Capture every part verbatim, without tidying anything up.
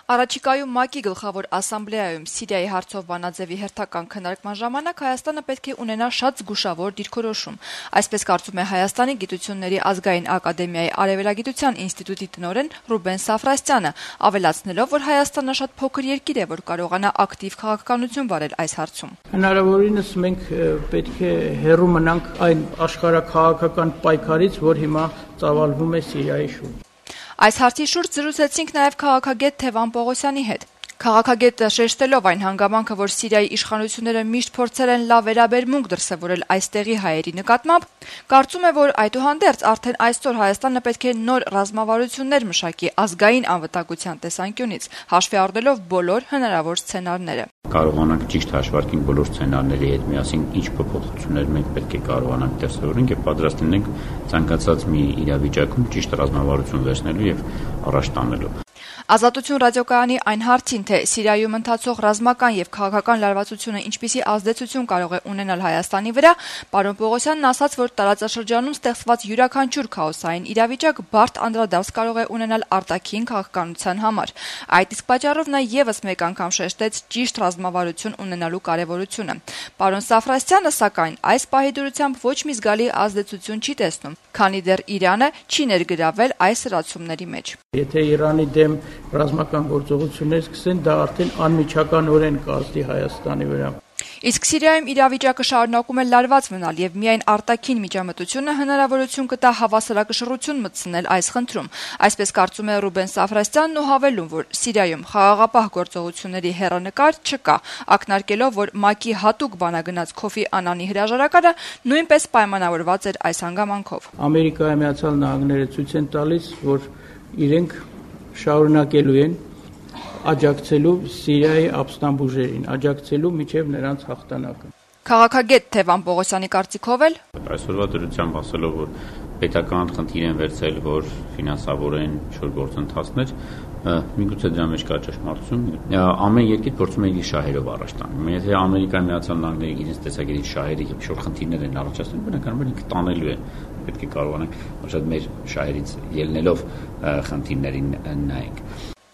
Առաջիկայում ՄԱԿ-ի գլխավոր ասամբլեայում Սիրիայի հարցով բանաձևի հերթական քննարկման ժամանակ Հայաստանը պետք է ունենա շատ զգուշավոր դիրքորոշում։ Այսպես կարծում է Հայաստանի գիտությունների ազգային ակադեմիայի արևելագիտության ինստիտուտի տնօրեն Ռուբեն Սաֆրաստյանը, ավելացնելով, որ Հայաստանը շատ փոքր երկիր է, որ կարողանա ակտիվ քաղաքականություն վարել այս հարցում։ Հնարավորինս մենք պետք է հեռու մնանք այն աշխարհաքաղաքական պայքարից, որ հիմա ծավալվում է Սիրիայի շուրջ։ Այս հարցի շուրջ զրուցեցինք նաև քաղաքագետ Թևան Պողոսյանի հետ։ Քաղաքագետը շեշտելով այն հանգամանքը, որ Սիրիայի իշխանությունները միշտ փորձել են լավ վերաբերմունք դրսևորել այստեղի հայերի նկատմամբ, կարծում է, որ այդուհանդերձ արդեն այսօր Հայաստանը պետք է նոր ռազմավարություններ մշակի ազգային անվտանգության տեսանկյունից, հաշվի առնելով բոլոր հնարավոր սցենարները։ Կարողանանք ճիշտ հաշվարկենք բոլոր սցենարների հետ միասին ինչ փոփոխություններ մենք պետք է կարողանանք դրսևորենք եւ պատրաստ լինենք ցանկացած մի իրավիճակում ճիշտ ռազմավարություն վերցնելու եւ առաջ տանելու։ Ազատություն ռադիոկայանի այն հարցին, թե Սիրիայում ընթացող ռազմական եւ քաղաքական լարվածությունը ինչպիսի ազդեցություն կարող է ունենալ Հայաստանի վրա, պարոն Պողոսյանն ասաց, որ տարածաշրջանում ստեղծված յուրաքանչյուր քաոսային իրավիճակ բարդ անդրադարձ կարող է ունենալ արտաքին քաղաքականության համար։ Այդ իսկ պատճառով նա եւս մեկ անգամ շեշտեց ճիշտ ռազմավարություն ունենալու կարեւորությունը։ Պարոն Սաֆրաստյանը, սակայն, այս պահի դրությամբ ոչ մի զգալի ազդեցություն չի տեսնում, քանի դեռ Իրանը չի ներգրավել այս հրացումների մեջ։ Եթե Իրանի դեմ ռազմական գործողություններ սկսեն, դա արդեն անմիջականորեն կազդի Հայաստանի վրա։ Իսկ Սիրիայում իրավիճակը շարունակում է լարված մնալ եւ միայն արտաքին միջամտությունը հնարավորություն կտա հավասարակշռություն մտցնել այս խնդրում։ Այսպես կարծում է Ռուբեն Սաֆրաստյանն ու հավելում, որ Սիրիայում խաղաղապահ գործողությունների հեռանկար չկա, ակնարկելով, որ ՄԱԿ-ի հատուկ բանագնաց Քոֆի Անանի հրաժարականը նույնպես պայմանավորված էր այս հանգամանքով։ Ամերիկայի Միացյալ Նահանգները ցույց են տալիս, որ իրենք շարունակելու են աջակցելու Սիրիայի ապստամբ ուժերին, աջակցելու միջև նրանց հաղթանակը։ Քաղաքագետ Թևան Պողոսյանի կարծիքով էլ այսօրվա դրությամբ ասելով, որ պետական խնդիր են վերցել, որ ֆինանսավորեն ինչ-որ գործընթացներ, միգուցե դրա մեջ կա ճշմարտություն։ Ամեն երկիր փորձում է իր շահերով առաջ տանել։ Եթե Ամերիկայի Միացյալ Նահանգները իրենց տեսակետից շահերը եւ ինչ-որ խնդիրներ են առաջացնում, բնականաբար ինքը տանելու է։ Պետք է կարողանանք ոչ մեր շահերից ելնելով խնդիրներին նայենք։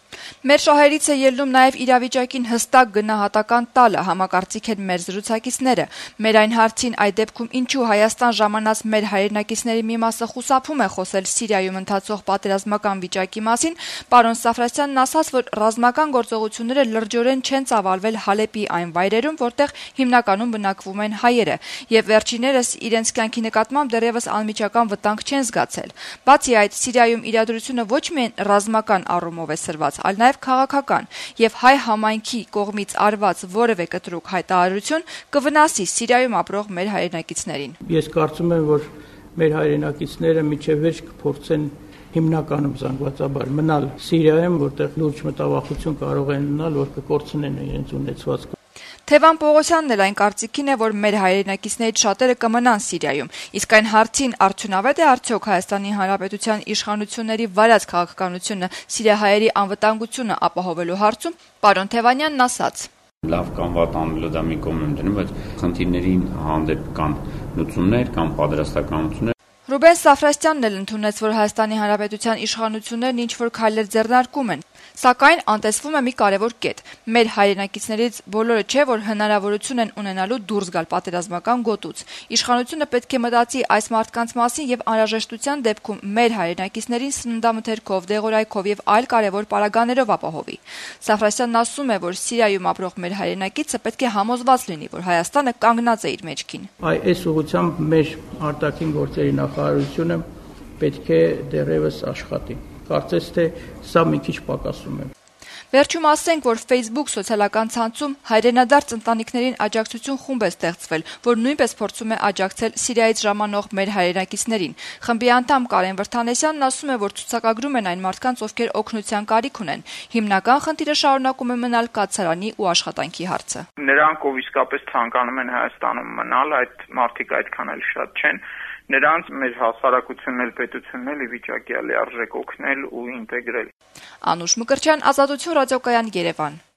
Մեր շահերից է ելնում նաև իրավիճակին հստակ գնահատական տալը, համակարծիք են մեր զրուցակիցները։ Մեր այն հարցին այդ դեպքում ինչու Հայաստան ժամանած մեր հայրենակիցների մի մասը խուսափում է խոսել Սիրիայում ընթացող պատերազմական վիճակի մասին, պարոն Սաֆրաստյանն ասաց, որ ռազմական գործողությունները լրջորեն չեն ծավալվել Հալեպի այն վայրերում, որտեղ հիմնականում բնակվում են հայերը, եւ վերջիններս իրենց կյանքի նկատմամբ դեռևս անմիջական վտանգ չեն զգացել։ Բացի այդ, Սիրիայում իրադրությունը ոչ միայն ռազմական առումով է սրված, այլ նաև քաղաքական, եւ հայ համայնքի կողմից արված որևէ կտրուկ հայտարարություն կվնասի Սիրիայում ապրող մեր հայրենակիցներին։ Ես կարծում եմ, որ մեր հայրենակիցները միջև վերջ կփորձեն հիմնականում զանգվածաբար մնալ Սիրիայում, որտեղ լուրջ մտավախություն կարող են ունենալ, որ կկորցնեն իրենց ունեցվածքը։ Թևան Պողոսյանն էլ այն կարծիքին է, որ մեր հայրենակիցներից շատերը կմնան Սիրիայում, իսկ այն հարցին արդյունավետ է արդյոք Հայաստանի Հանրապետության իշխանությունների վարած քաղաքականությունը սիրիահայերի անվտանգությունը ապահովելու հարցում, պարոն Թևանյանն ասաց. Լավ կամ վատ անելը դա մի կողմ եմ դնում, բայց խնդիրներին հանդեպ կան լուծումներ կամ պատրաստականություններ։ Ռուբեն Սաֆրաստյանն էլ ընդունեց, որ Հայաստանի Հանրապետության իշխանություններն ինչ-որ քայլեր ձեռնարկում են, սակայն անտեսվում է մի կարևոր կետ. մեր հայրենակիցներից բոլորը չէ, որ հնարավորություն են ունենալու դուրս գալ պատերազմական գոտուց։ Իշխանությունը պետք է մտածի այս մարդկանց մասին եւ անհրաժեշտության դեպքում մեր հայրենակիցներին սննդամթերքով, դեղորայքով եւ այլ կարևոր պարագաներով ապահովի։ Սաֆրաստյանն ասում է, որ Սիրիայում ապրող մեր հայրենակիցը պետք է համոզված լինի, որ Հայաստանը կանգնած է իր մեջքին։ Այս ուղղությամբ մեր արտաքին գործերի նախարարությունը պետք է դեռևս աշխատի։ Կարծես թե սա մի քիչ պակասում է։ Վերջում ասենք, որ Facebook սոցիալական ցանցում հայրենադարձ ընտանիքներին աջակցություն խումբ է ստեղծվել, որ նույնպես փորձում է աջակցել Սիրիայից ժամանող մեր հայրենակիցներին։ Խմբի անդամ Կարեն Վրթանեսյանն ասում է, որ ցուցակագրում են այն մարդկանց, ովքեր օգնության կարիք ունեն։ Հիմնական խնդիրը շարունակում է մնալ կացարանի ու աշխատանքի հարցը։ Նրանք, ով իսկապես ցանկանում են Հայաստանում մնալ, այդ մարդիկ այդքան էլ շատ չեն։ Նրանց մեր հասարակությունն էլ պետությունն էլ ի վիճակի է լիարժեք օգնել ու ինտեգրել։ Անուշ Մկրտչյան, Ազատություն ռադիոկայան, Երևան։